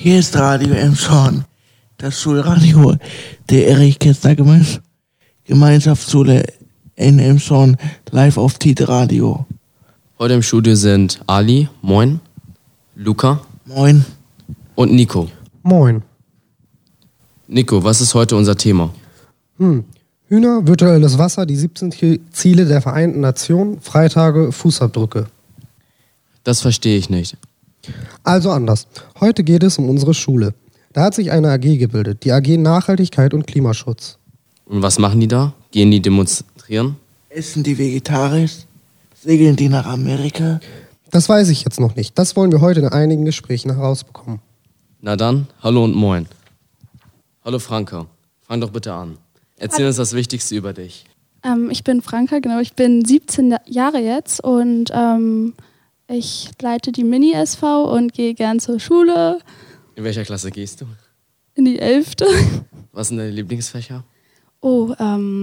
Hier ist Radio Emshorn, das Schulradio der Erich-Kästner-Gemeinschaftsschule in Emshorn, live auf Tide Radio. Heute im Studio sind Ali, moin, Luca, moin und Nico. Moin. Nico, was ist heute unser Thema? Hühner, virtuelles Wasser, die 17 Ziele der Vereinten Nationen, Freitage, Fußabdrücke. Das verstehe ich nicht. Also anders. Heute geht es um unsere Schule. Da hat sich eine AG gebildet, die AG Nachhaltigkeit und Klimaschutz. Und was machen die da? Gehen die demonstrieren? Essen die vegetarisch? Segeln die nach Amerika? Das weiß ich jetzt noch nicht. Das wollen wir heute in einigen Gesprächen herausbekommen. Na dann, hallo und moin. Hallo Franka, fang doch bitte an. Erzähl uns das Wichtigste über dich. Ich bin Franka, genau. Ich bin 17 Jahre jetzt und ich leite die Mini-SV und gehe gern zur Schule. In welcher Klasse gehst du? In die 11. Was sind deine Lieblingsfächer? Oh,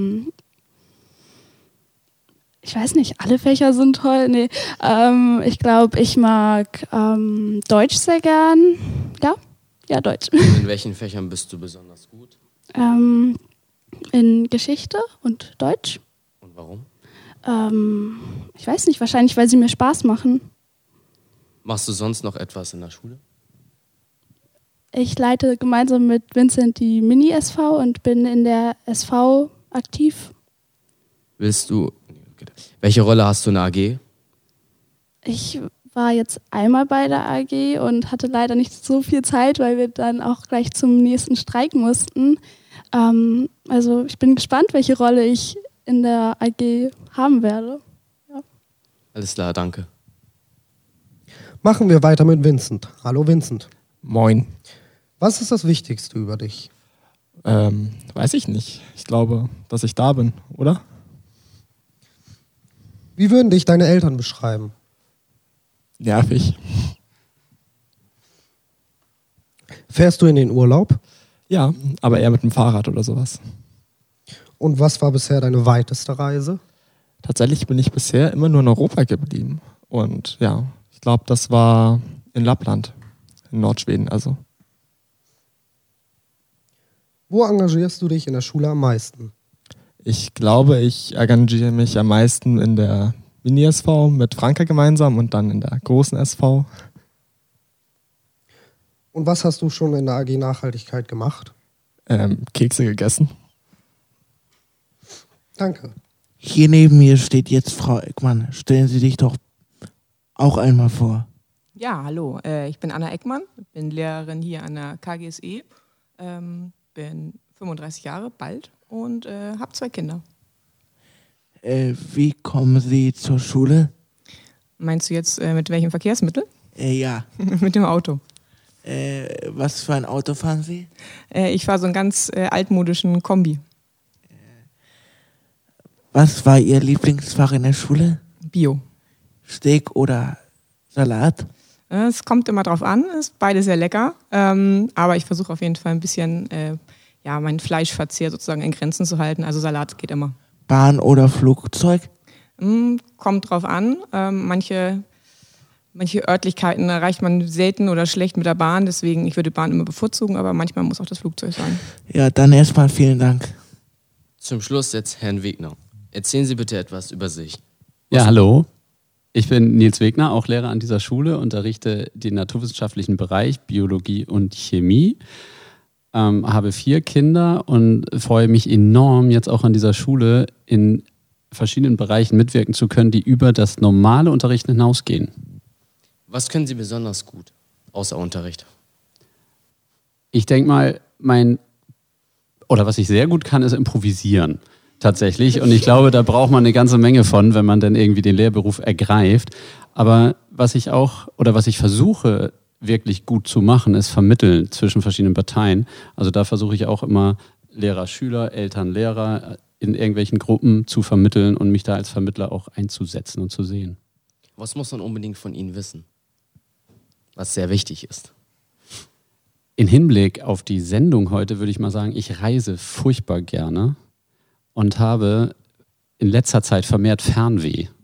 ich weiß nicht, alle Fächer sind toll. Nee, ich glaube, ich mag Deutsch sehr gern. Ja, Deutsch. In welchen Fächern bist du besonders gut? In Geschichte und Deutsch. Und warum? Ich weiß nicht, wahrscheinlich, weil sie mir Spaß machen. Machst du sonst noch etwas in der Schule? Ich leite gemeinsam mit Vincent die Mini-SV und bin in der SV aktiv. Welche Rolle hast du in der AG? Ich war jetzt einmal bei der AG und hatte leider nicht so viel Zeit, weil wir dann auch gleich zum nächsten Streik mussten. Also ich bin gespannt, welche Rolle ich in der AG haben werde. Ja. Alles klar, danke. Machen wir weiter mit Vincent. Hallo Vincent. Moin. Was ist das Wichtigste über dich? Weiß ich nicht. Ich glaube, dass ich da bin, oder? Wie würden dich deine Eltern beschreiben? Nervig. Fährst du in den Urlaub? Ja, aber eher mit dem Fahrrad oder sowas. Und was war bisher deine weiteste Reise? Tatsächlich bin ich bisher immer nur in Europa geblieben. Und ja, ich glaube, das war in Lappland, in Nordschweden also. Wo engagierst du dich in der Schule am meisten? Ich glaube, ich engagiere mich am meisten in der Mini-SV mit Franka gemeinsam und dann in der großen SV. Und was hast du schon in der AG Nachhaltigkeit gemacht? Kekse gegessen. Danke. Hier neben mir steht jetzt Frau Eckmann. Stellen Sie dich doch auch einmal vor. Ja, hallo. Ich bin Anna Eckmann, bin Lehrerin hier an der KGSE, bin 35 Jahre, bald, und habe 2 Kinder. Wie kommen Sie zur Schule? Meinst du jetzt mit welchem Verkehrsmittel? Ja. Mit dem Auto. Was für ein Auto fahren Sie? Ich fahre so einen ganz altmodischen Kombi. Was war Ihr Lieblingsfach in der Schule? Bio. Steak oder Salat? Es kommt immer drauf an, ist beides sehr lecker, aber ich versuche auf jeden Fall ein bisschen meinen Fleischverzehr sozusagen in Grenzen zu halten, also Salat geht immer. Bahn oder Flugzeug? Kommt drauf an, manche Örtlichkeiten erreicht man selten oder schlecht mit der Bahn, deswegen ich würde die Bahn immer bevorzugen, aber manchmal muss auch das Flugzeug sein. Ja, dann erstmal vielen Dank. Zum Schluss jetzt Herrn Wegner. Erzählen Sie bitte etwas über sich. Ja, hallo. Ich bin Nils Wegner, auch Lehrer an dieser Schule, unterrichte den naturwissenschaftlichen Bereich Biologie und Chemie, habe 4 Kinder und freue mich enorm, jetzt auch an dieser Schule in verschiedenen Bereichen mitwirken zu können, die über das normale Unterrichten hinausgehen. Was können Sie besonders gut, außer Unterricht? Ich denke mal, was ich sehr gut kann, ist improvisieren. Tatsächlich. Und ich glaube, da braucht man eine ganze Menge von, wenn man dann irgendwie den Lehrberuf ergreift. Aber was ich versuche, wirklich gut zu machen, ist vermitteln zwischen verschiedenen Parteien. Also da versuche ich auch immer Lehrer, Schüler, Eltern, Lehrer in irgendwelchen Gruppen zu vermitteln und mich da als Vermittler auch einzusetzen und zu sehen. Was muss man unbedingt von Ihnen wissen, was sehr wichtig ist? In Hinblick auf die Sendung heute würde ich mal sagen, ich reise furchtbar gerne und habe in letzter Zeit vermehrt Fernweh.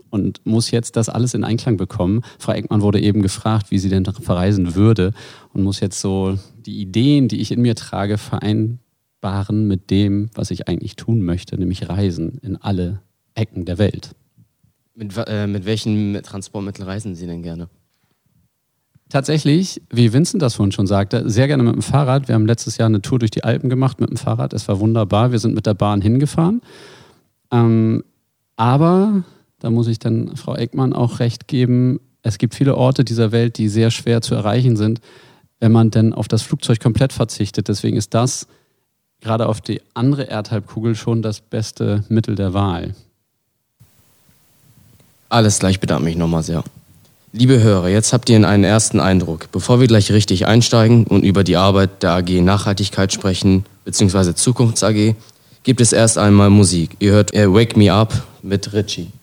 und muss jetzt das alles in Einklang bekommen. Frau Eckmann wurde eben gefragt, wie sie denn verreisen würde und muss jetzt so die Ideen, die ich in mir trage, vereinbaren mit dem, was ich eigentlich tun möchte, nämlich reisen in alle Ecken der Welt. Mit welchen Transportmitteln reisen Sie denn gerne? Tatsächlich, wie Vincent das vorhin schon sagte, sehr gerne mit dem Fahrrad. Wir haben letztes Jahr eine Tour durch die Alpen gemacht mit dem Fahrrad. Es war wunderbar. Wir sind mit der Bahn hingefahren. Aber, da muss ich dann Frau Eckmann auch recht geben, es gibt viele Orte dieser Welt, die sehr schwer zu erreichen sind, wenn man denn auf das Flugzeug komplett verzichtet. Deswegen ist das gerade auf die andere Erdhalbkugel schon das beste Mittel der Wahl. Alles klar, ich bedanke mich nochmal sehr. Liebe Hörer, jetzt habt ihr einen ersten Eindruck. Bevor wir gleich richtig einsteigen und über die Arbeit der AG Nachhaltigkeit sprechen, beziehungsweise Zukunfts AG, gibt es erst einmal Musik. Ihr hört Wake Me Up mit Richie.